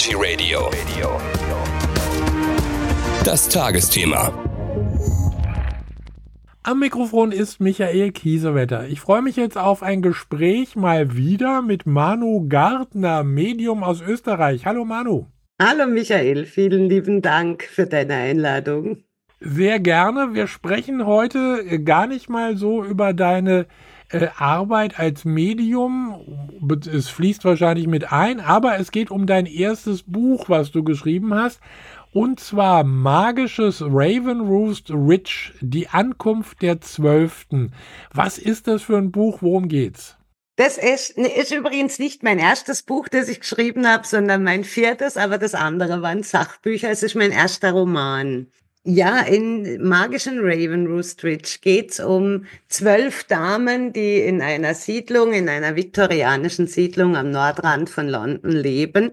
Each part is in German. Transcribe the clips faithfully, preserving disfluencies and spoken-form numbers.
Energy Radio. Das Tagesthema. Am Mikrofon ist Michael Kiesewetter. Ich freue mich jetzt auf ein Gespräch mal wieder mit Manu Gardner, Medium aus Österreich. Hallo Manu. Hallo Michael, vielen lieben Dank für deine Einladung. Sehr gerne. Wir sprechen heute gar nicht mal so über deine äh, Arbeit als Medium. Es fließt wahrscheinlich mit ein, aber es geht um dein erstes Buch, was du geschrieben hast. Und zwar Magisches Ravenroost Ridge, die Ankunft der Zwölften. Was ist das für ein Buch? Worum geht's? Das ist, ist übrigens nicht mein erstes Buch, das ich geschrieben habe, sondern mein viertes, aber das andere waren Sachbücher. Es ist mein erster Roman. Ja, in Magischen Ravenroost Ridge geht's um zwölf Damen, die in einer Siedlung, in einer viktorianischen Siedlung am Nordrand von London leben,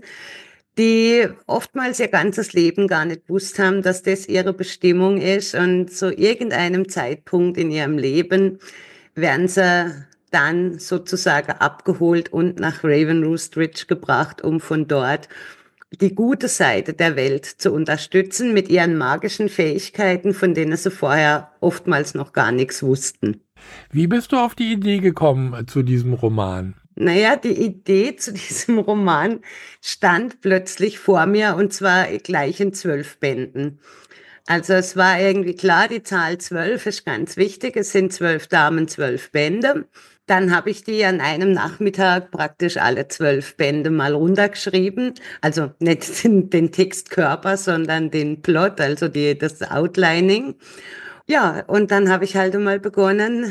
die oftmals ihr ganzes Leben gar nicht gewusst haben, dass das ihre Bestimmung ist. Und zu irgendeinem Zeitpunkt in ihrem Leben werden sie dann sozusagen abgeholt und nach Ravenroost Ridge gebracht, um von dort die gute Seite der Welt zu unterstützen mit ihren magischen Fähigkeiten, von denen sie vorher oftmals noch gar nichts wussten. Wie bist du auf die Idee gekommen zu diesem Roman? Naja, die Idee zu diesem Roman stand plötzlich vor mir und zwar gleich in zwölf Bänden. Also es war irgendwie klar, die Zahl zwölf ist ganz wichtig. Es sind zwölf Damen, zwölf Bände. Dann habe ich die an einem Nachmittag praktisch alle zwölf Bände mal runtergeschrieben. Also nicht den, den Textkörper, sondern den Plot, also die, das Outlining. Ja, und dann habe ich halt einmal begonnen,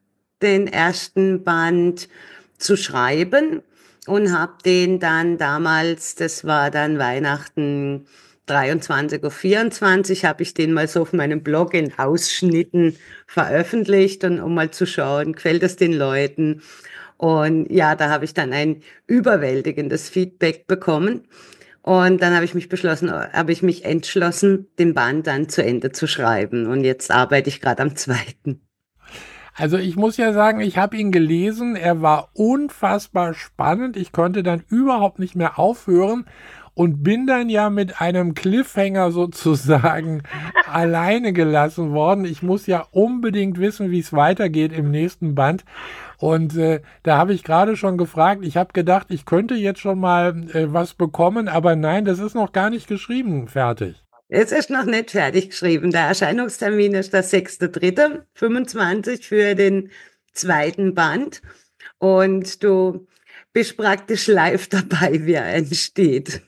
den ersten Band zu schreiben und habe den dann damals, das war dann Weihnachten dreiundzwanzig Uhr vierundzwanzig, habe ich den mal so auf meinem Blog in Ausschnitten veröffentlicht, und um mal zu schauen, gefällt es den Leuten. Und ja, da habe ich dann ein überwältigendes Feedback bekommen. Und dann habe ich mich beschlossen, habe ich mich entschlossen, den Band dann zu Ende zu schreiben. Und jetzt arbeite ich gerade am zweiten. Also ich muss ja sagen, ich habe ihn gelesen, er war unfassbar spannend. Ich konnte dann überhaupt nicht mehr aufhören und bin dann ja mit einem Cliffhanger sozusagen alleine gelassen worden. Ich muss ja unbedingt wissen, wie es weitergeht im nächsten Band. Und äh, da habe ich gerade schon gefragt, ich habe gedacht, ich könnte jetzt schon mal äh, was bekommen, aber nein, das ist noch gar nicht geschrieben, fertig. Es ist noch nicht fertig geschrieben. Der Erscheinungstermin ist der sechster dritter fünfundzwanzig für den zweiten Band. Und du bist praktisch live dabei, wie er entsteht.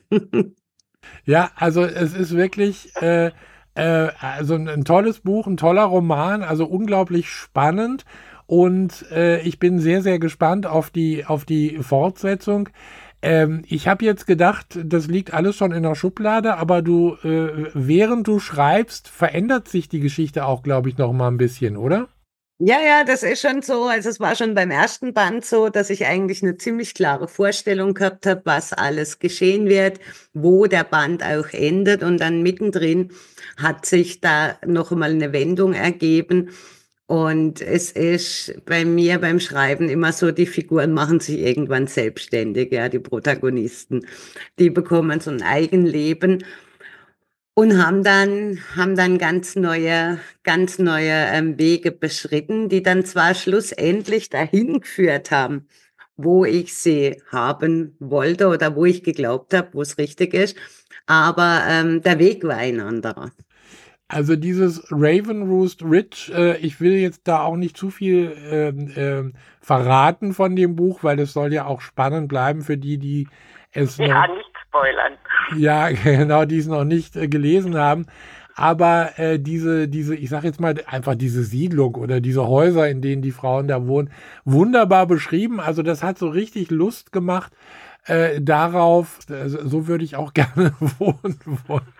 Ja, also es ist wirklich äh, äh, also ein, ein tolles Buch, ein toller Roman, also unglaublich spannend. Und äh, ich bin sehr, sehr gespannt auf die, auf die Fortsetzung. Ähm, ich habe jetzt gedacht, das liegt alles schon in der Schublade, aber du, äh, während du schreibst, verändert sich die Geschichte auch, glaube ich, noch mal ein bisschen, oder? Ja, ja, das ist schon so. Also es war schon beim ersten Band so, dass ich eigentlich eine ziemlich klare Vorstellung gehabt habe, was alles geschehen wird, wo der Band auch endet. Und dann mittendrin hat sich da noch mal eine Wendung ergeben. Und es ist bei mir beim Schreiben immer so, die Figuren machen sich irgendwann selbstständig, ja, die Protagonisten. Die bekommen so ein Eigenleben und haben dann, haben dann ganz neue, ganz neue ähm, Wege beschritten, die dann zwar schlussendlich dahin geführt haben, wo ich sie haben wollte oder wo ich geglaubt habe, wo es richtig ist, aber ähm, der Weg war ein anderer. Also dieses Ravenroost Ridge, äh, ich will jetzt da auch nicht zu viel ähm, ähm, verraten von dem Buch, weil es soll ja auch spannend bleiben für die, die es Ja, noch, nicht spoilern. ja, genau, die es noch nicht äh, gelesen haben. Aber äh, diese, diese, ich sag jetzt mal einfach diese Siedlung oder diese Häuser, in denen die Frauen da wohnen, wunderbar beschrieben. Also das hat so richtig Lust gemacht äh, darauf. Äh, so würde ich auch gerne wohnen wollen.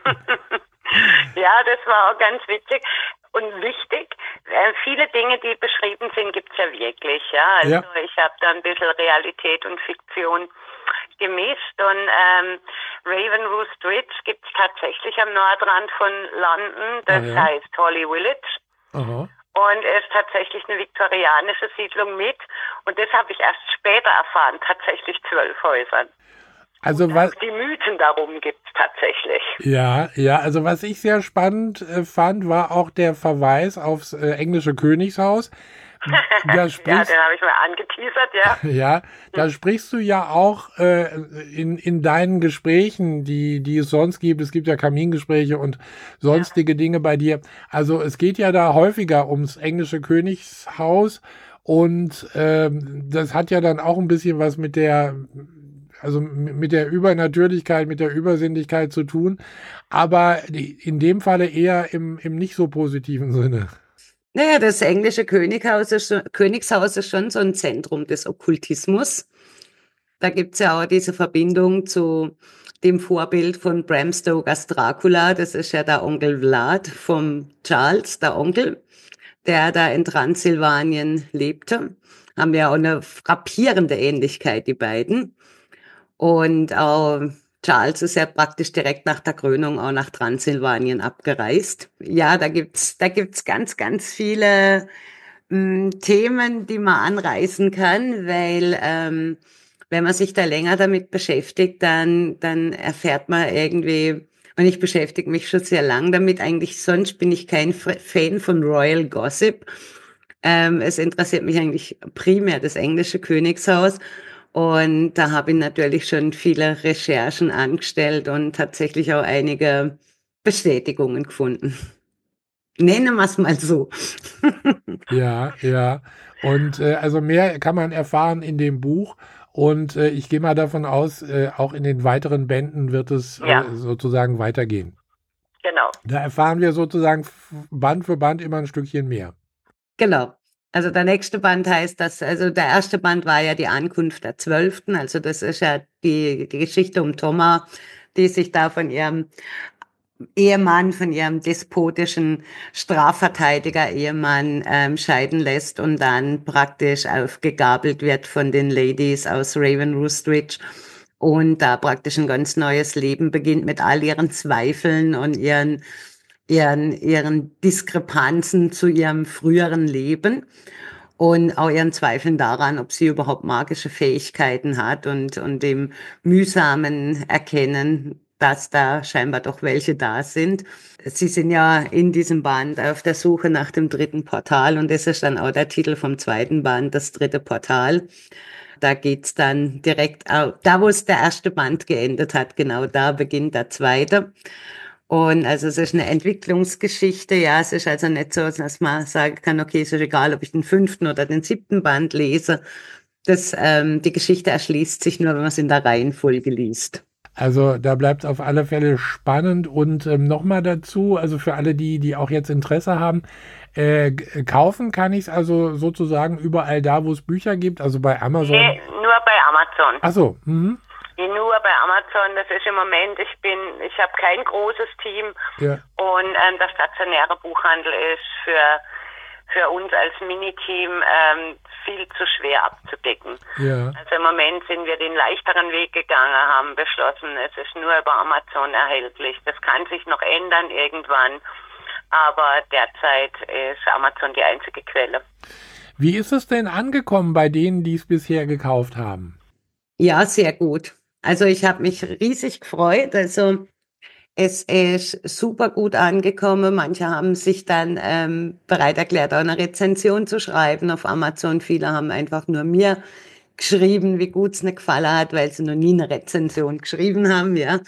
Ja, das war auch ganz witzig und wichtig. Äh, viele Dinge, die beschrieben sind, gibt's ja wirklich. Ja, also Ja. ich habe da ein bisschen Realität und Fiktion gemischt. Und ähm, Ravenroost Ridge gibt's tatsächlich am Nordrand von London. Das Ah, ja. heißt Holly Village. Aha. Und es ist tatsächlich eine viktorianische Siedlung mit. Und das habe ich erst später erfahren. Tatsächlich zwölf Häusern. Also was, die Mythen darum gibt es tatsächlich. ja, ja, also was ich sehr spannend äh, fand, war auch der Verweis aufs äh, englische Königshaus. Da Ja, sprichst, den habe ich mal angeteasert, ja. ja, da sprichst du ja auch äh, in, in deinen Gesprächen, die, die es sonst gibt. Es gibt ja Kamingespräche und sonstige Dinge bei dir. Also es geht ja da häufiger ums englische Königshaus und ähm, das hat ja dann auch ein bisschen was mit der, also m- mit der Übernatürlichkeit, mit der Übersinnlichkeit zu tun, aber die- in dem Falle eher im, im nicht so positiven Sinne. Naja, das englische Könighaus ist schon, Königshaus ist schon so ein Zentrum des Okkultismus. Da gibt's ja auch diese Verbindung zu dem Vorbild von Bram Stokers Dracula. Das ist ja der Onkel Vlad vom Charles, der Onkel, der da in Transsilvanien lebte. Haben ja auch eine frappierende Ähnlichkeit, die beiden. Und auch Charles ist ja praktisch direkt nach der Krönung auch nach Transsilvanien abgereist. Ja, da gibt's, da gibt's ganz, ganz viele mh, Themen, die man anreißen kann, weil ähm, wenn man sich da länger damit beschäftigt, dann, dann erfährt man irgendwie, und ich beschäftige mich schon sehr lang damit, eigentlich sonst bin ich kein F- Fan von Royal Gossip. Ähm, es interessiert mich eigentlich primär das englische Königshaus. Und da habe ich natürlich schon viele Recherchen angestellt und tatsächlich auch einige Bestätigungen gefunden. Nennen wir es mal so. Ja, ja. Und äh, also mehr kann man erfahren in dem Buch. Und äh, ich gehe mal davon aus, äh, auch in den weiteren Bänden wird es Ja. äh, sozusagen weitergehen. Genau. Da erfahren wir sozusagen f- Band für Band immer ein Stückchen mehr. Genau. Also der nächste Band heißt das, also der erste Band war ja die Ankunft der Zwölften. Also das ist ja die, die Geschichte um Thomas, die sich da von ihrem Ehemann, von ihrem despotischen Strafverteidiger-Ehemann ähm, scheiden lässt und dann praktisch aufgegabelt wird von den Ladies aus Ravenroost Ridge und da praktisch ein ganz neues Leben beginnt mit all ihren Zweifeln und ihren, ihren, ihren Diskrepanzen zu ihrem früheren Leben und auch ihren Zweifeln daran, ob sie überhaupt magische Fähigkeiten hat und, und dem mühsamen Erkennen, dass da scheinbar doch welche da sind. Sie sind ja in diesem Band auf der Suche nach dem dritten Portal und das ist dann auch der Titel vom zweiten Band, das dritte Portal. Da geht's dann direkt, au- da wo es der erste Band geendet hat, genau da beginnt der zweite. Und also es ist eine Entwicklungsgeschichte, ja, es ist also nicht so, dass man sagen kann, okay, es ist egal, ob ich den fünften oder den siebten Band lese. Das, ähm, die Geschichte erschließt sich nur, wenn man es in der Reihenfolge liest. Also da bleibt es auf alle Fälle spannend und ähm, nochmal dazu, also für alle, die, die auch jetzt Interesse haben, äh, g- kaufen kann ich es also sozusagen überall da, wo es Bücher gibt, also bei Amazon. Nee, nur bei Amazon. Ach so, mhm. Nee, nur bei Amazon. Das ist im Moment, ich bin, ich habe kein großes Team Ja, und ähm, der stationäre Buchhandel ist für, für uns als Miniteam ähm, viel zu schwer abzudecken. ja. Also im Moment sind wir den leichteren Weg gegangen, haben beschlossen, es ist nur über Amazon erhältlich. Das kann sich noch ändern irgendwann, aber derzeit ist Amazon die einzige Quelle. Wie ist es denn angekommen bei denen, die es bisher gekauft haben? Ja, sehr gut. Also ich habe mich riesig gefreut. Also es ist super gut angekommen. Manche haben sich dann ähm, bereit erklärt, auch eine Rezension zu schreiben auf Amazon. Viele haben einfach nur mir geschrieben, wie gut es ihnen gefallen hat, weil sie noch nie eine Rezension geschrieben haben, ja.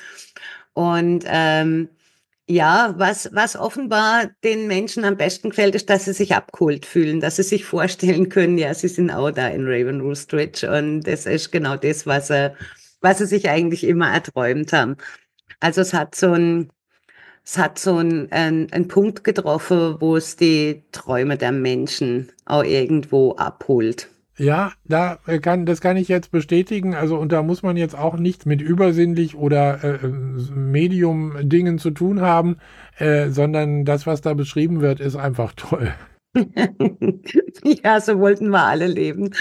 Und ähm, ja, was, was offenbar den Menschen am besten gefällt, ist, dass sie sich abgeholt fühlen, dass sie sich vorstellen können, ja, sie sind auch da in Ravenroost Ridge und das ist genau das, was sie, was sie sich eigentlich immer erträumt haben. Also es hat so ein, es hat so ein, ein, ein Punkt getroffen, wo es die Träume der Menschen auch irgendwo abholt. Ja, da äh, kann, das kann ich jetzt bestätigen. Also, und da muss man jetzt auch nichts mit übersinnlich oder äh, Medium-Dingen zu tun haben, äh, sondern das, was da beschrieben wird, ist einfach toll. Ja, so wollten wir alle leben.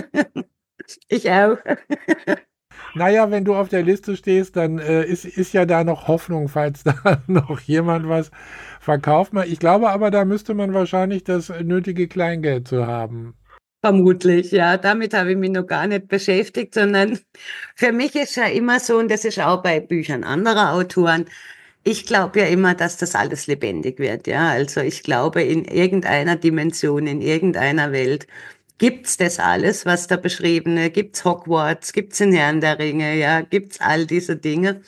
Ich auch. Naja, wenn du auf der Liste stehst, dann äh, ist, ist ja da noch Hoffnung, falls da noch jemand was verkauft. Ich glaube aber, da müsste man wahrscheinlich das nötige Kleingeld zu haben. Vermutlich, ja. Damit habe ich mich noch gar nicht beschäftigt, sondern für mich ist ja immer so, und das ist auch bei Büchern anderer Autoren, ich glaube ja immer, dass das alles lebendig wird, ja. Also ich glaube, in irgendeiner Dimension, in irgendeiner Welt gibt's das alles, was da beschriebene, gibt's Hogwarts, gibt's den Herrn der Ringe, ja, gibt's all diese Dinge.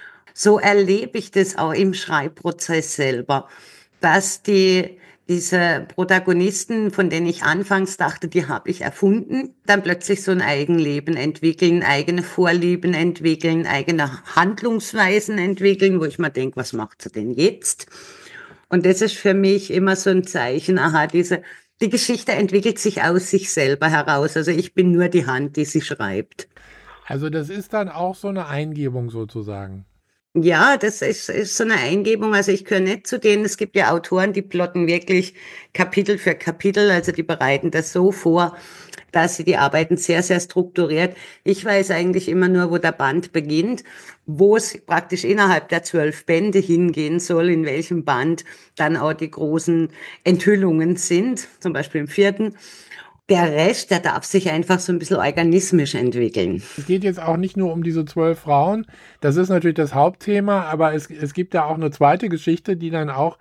So erlebe ich das auch im Schreibprozess selber, dass die diese Protagonisten, von denen ich anfangs dachte, die habe ich erfunden, dann plötzlich so ein Eigenleben entwickeln, eigene Vorlieben entwickeln, eigene Handlungsweisen entwickeln, wo ich mir denke, was macht sie denn jetzt? Und das ist für mich immer so ein Zeichen, aha, diese, die Geschichte entwickelt sich aus sich selber heraus. Also ich bin nur die Hand, die sie schreibt. Also das ist dann auch so eine Eingebung sozusagen. Ja, das ist, ist so eine Eingebung. Also ich gehöre nicht zu denen. Es gibt ja Autoren, die plotten wirklich Kapitel für Kapitel. Also die bereiten das so vor, dass sie die arbeiten sehr, sehr strukturiert. Ich weiß eigentlich immer nur, wo der Band beginnt, wo es praktisch innerhalb der zwölf Bände hingehen soll, in welchem Band dann auch die großen Enthüllungen sind, zum Beispiel im vierten. Der Rest, der darf sich einfach so ein bisschen organismisch entwickeln. Es geht jetzt auch nicht nur um diese zwölf Frauen, das ist natürlich das Hauptthema, aber es, es gibt ja auch eine zweite Geschichte, die dann auch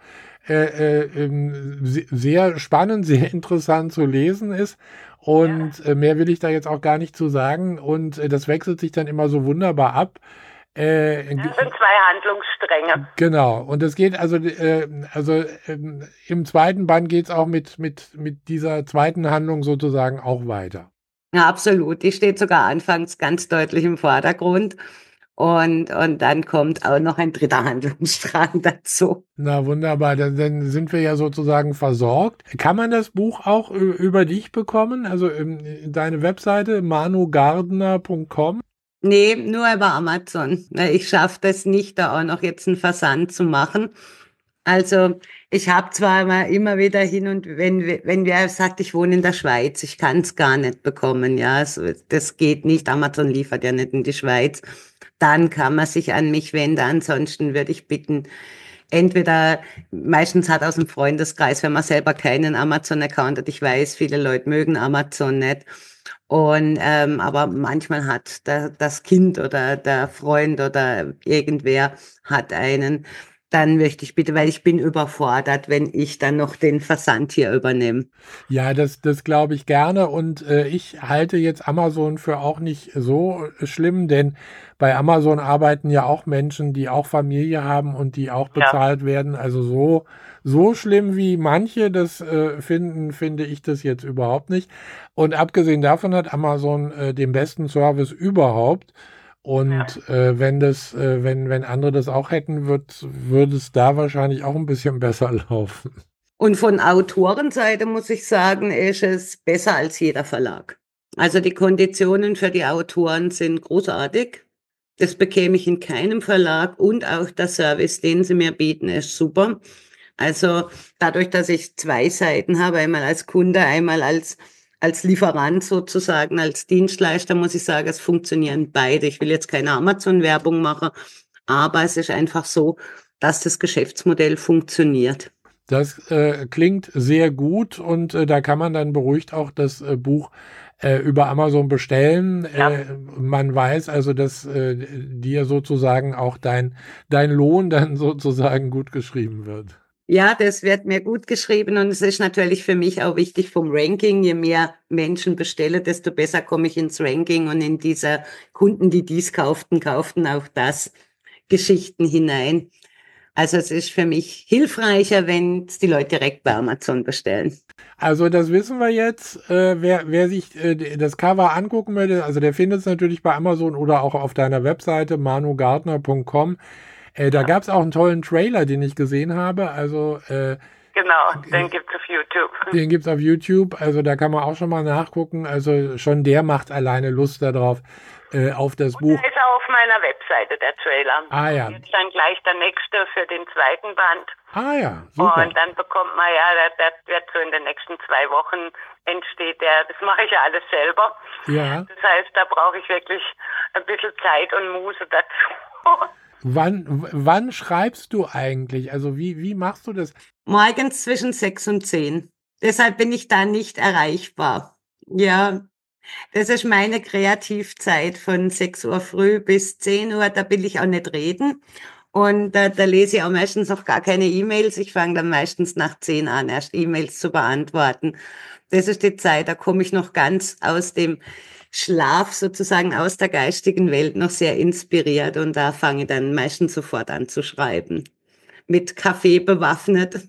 äh, äh, sehr spannend, sehr interessant zu lesen ist und ja. äh, mehr will ich da jetzt auch gar nicht zu sagen und äh, das wechselt sich dann immer so wunderbar ab. Äh, das sind zwei Handlungsstränge. Genau, und es geht also, äh, also äh, im zweiten Band geht es auch mit, mit, mit dieser zweiten Handlung sozusagen auch weiter. Ja, absolut. Die steht sogar anfangs ganz deutlich im Vordergrund. Und, und dann kommt auch noch ein dritter Handlungsstrang dazu. Na wunderbar, dann, dann sind wir ja sozusagen versorgt. Kann man das Buch auch über dich bekommen? Also ähm, deine Webseite manu gardner punkt com? Nee, nur über Amazon. Ich schaffe das nicht, da auch noch jetzt einen Versand zu machen. Also ich habe zwar immer, immer wieder hin und wenn, wenn wer sagt, ich wohne in der Schweiz, ich kann es gar nicht bekommen, ja, also, das geht nicht, Amazon liefert ja nicht in die Schweiz, dann kann man sich an mich wenden, ansonsten würde ich bitten, entweder, meistens hat aus dem Freundeskreis, wenn man selber keinen Amazon-Account hat, ich weiß, viele Leute mögen Amazon nicht, und ähm, aber manchmal hat der, das Kind oder der Freund oder irgendwer hat einen, dann möchte ich bitte, weil ich bin überfordert, wenn ich dann noch den Versand hier übernehme. Ja, das, das glaube ich gerne und äh, ich halte jetzt Amazon für auch nicht so schlimm, denn bei Amazon arbeiten ja auch Menschen, die auch Familie haben und die auch bezahlt ja. werden. Also so, so schlimm wie manche das äh, finden, finde ich das jetzt überhaupt nicht. Und abgesehen davon hat Amazon äh, den besten Service überhaupt. Und ja. äh, wenn das, äh, wenn, wenn andere das auch hätten, wird, würde es da wahrscheinlich auch ein bisschen besser laufen. Und von Autorenseite muss ich sagen, ist es besser als jeder Verlag. Also die Konditionen für die Autoren sind großartig. Das bekäme ich in keinem Verlag und auch der Service, den sie mir bieten, ist super. Also dadurch, dass ich zwei Seiten habe, einmal als Kunde, einmal als als Lieferant sozusagen, als Dienstleister, muss ich sagen, es funktionieren beide. Ich will jetzt keine Amazon-Werbung machen, aber es ist einfach so, dass das Geschäftsmodell funktioniert. Das äh, klingt sehr gut und äh, da kann man dann beruhigt auch das äh, Buch äh, über Amazon bestellen. Ja. Äh, man weiß also, dass äh, dir sozusagen auch dein, dein Lohn dann sozusagen gut geschrieben wird. Ja, das wird mir gut geschrieben und es ist natürlich für mich auch wichtig vom Ranking. Je mehr Menschen bestelle, desto besser komme ich ins Ranking und in diese Kunden, die dies kauften, kauften auch das Geschichten hinein. Also es ist für mich hilfreicher, wenn es die Leute direkt bei Amazon bestellen. Also das wissen wir jetzt. Äh, wer, wer sich äh, das Cover angucken möchte, also der findet es natürlich bei Amazon oder auch auf deiner Webseite manu gardner punkt com. Äh, da gab es auch einen tollen Trailer, den ich gesehen habe. Also äh, genau, den gibt es auf YouTube. Den gibt es auf YouTube. Also da kann man auch schon mal nachgucken. Also schon der macht alleine Lust darauf, äh, auf das Und Buch. Der ist auch auf meiner Webseite, der Trailer. Ah ja. Jetzt dann gleich der nächste für den zweiten Band. Ah ja, super. Und dann bekommt man ja, der, der wird so in den nächsten zwei Wochen entsteht der, das mache ich ja alles selber. Ja. Das heißt, da brauche ich wirklich ein bisschen Zeit und Muße dazu. Wann, wann schreibst du eigentlich? Also wie, wie machst du das? Morgens zwischen sechs und zehn. Deshalb bin ich da nicht erreichbar. Ja, das ist meine Kreativzeit von sechs Uhr früh bis zehn Uhr, da will ich auch nicht reden. Und da, da lese ich auch meistens noch gar keine E-Mails. Ich fange dann meistens nach zehn an, erst E-Mails zu beantworten. Das ist die Zeit, da komme ich noch ganz aus dem Schlaf sozusagen, aus der geistigen Welt, noch sehr inspiriert. Und da fange ich dann meistens sofort an zu schreiben. Mit Kaffee bewaffnet.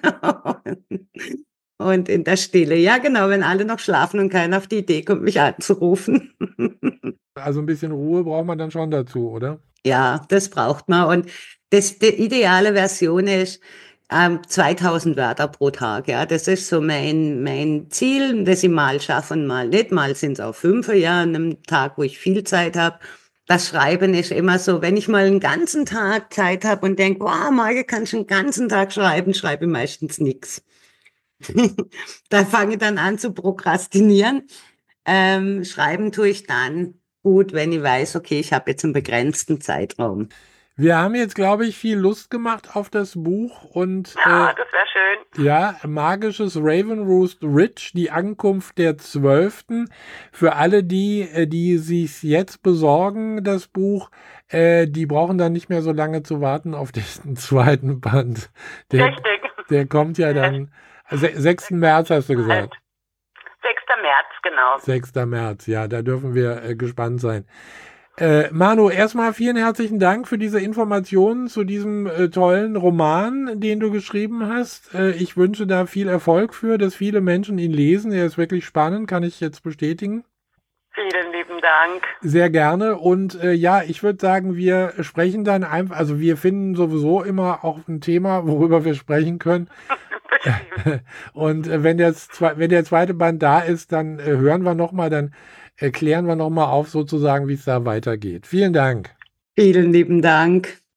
Und in der Stille. Ja, genau, wenn alle noch schlafen und keiner auf die Idee kommt, mich anzurufen. Also ein bisschen Ruhe braucht man dann schon dazu, oder? Ja, das braucht man. Und das, die ideale Version ist ähm, zweitausend Wörter pro Tag. Ja, das ist so mein, mein Ziel, das ich mal schaffe und mal nicht. Mal sind es auch fünf, ja, an einem Tag, wo ich viel Zeit habe. Das Schreiben ist immer so, wenn ich mal einen ganzen Tag Zeit habe und denke, wow, Marge, kannst du einen ganzen Tag schreiben, schreibe ich meistens nichts. Da fange ich dann an zu prokrastinieren. Ähm, schreiben tue ich dann gut, wenn ich weiß, okay, ich habe jetzt einen begrenzten Zeitraum. Wir haben jetzt, glaube ich, viel Lust gemacht auf das Buch und Ja, äh, das wäre schön. ja, Magisches Ravenroost Ridge, die Ankunft der Zwölften. Für alle die, äh, die sich jetzt besorgen, das Buch, äh, die brauchen dann nicht mehr so lange zu warten auf den zweiten Band. Der, Richtig. der kommt ja dann, also sechsten März hast du gesagt. sechster März, genau. sechster März, ja, da dürfen wir äh, gespannt sein. Äh, Manu, erstmal vielen herzlichen Dank für diese Informationen zu diesem äh, tollen Roman, den du geschrieben hast. Äh, ich wünsche da viel Erfolg für, dass viele Menschen ihn lesen. Er ist wirklich spannend, kann ich jetzt bestätigen. Vielen lieben Dank. Sehr gerne. Und äh, ja, ich würde sagen, wir sprechen dann einfach, also wir finden sowieso immer auch ein Thema, worüber wir sprechen können. Und äh, wenn, der, wenn der zweite Band da ist, dann äh, hören wir nochmal, dann erklären wir nochmal auf sozusagen, wie es da weitergeht. Vielen Dank. Vielen lieben Dank.